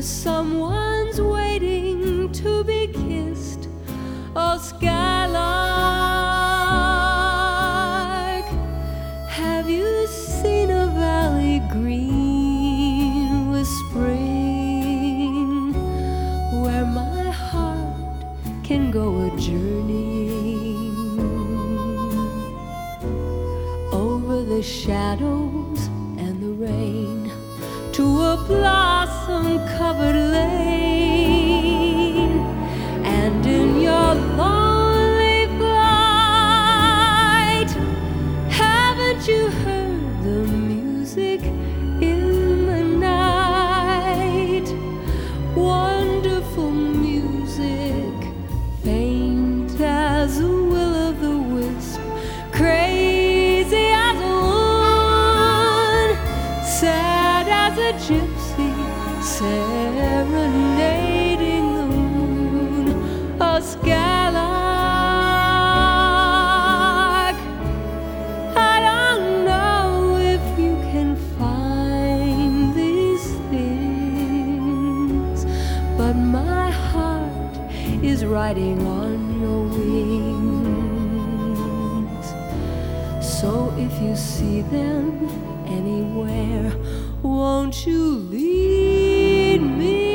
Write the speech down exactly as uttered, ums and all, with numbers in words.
someone's waiting to be kissed. Oh, skylark, have you seen a valley green with spring, where my heart can go a journeying over the shadows and the rain to a blossom-covered lane? And in your lonely flight, haven't you heard the music in the night? Wonderful music, faint as a will-o'-the-wisp, crazy as a woman, sad as a gypsy, serenading the moon. Oh, skylark, I don't know if you can find these things, but my heart is riding on your wings. So if you see them anywhere, won't you lead me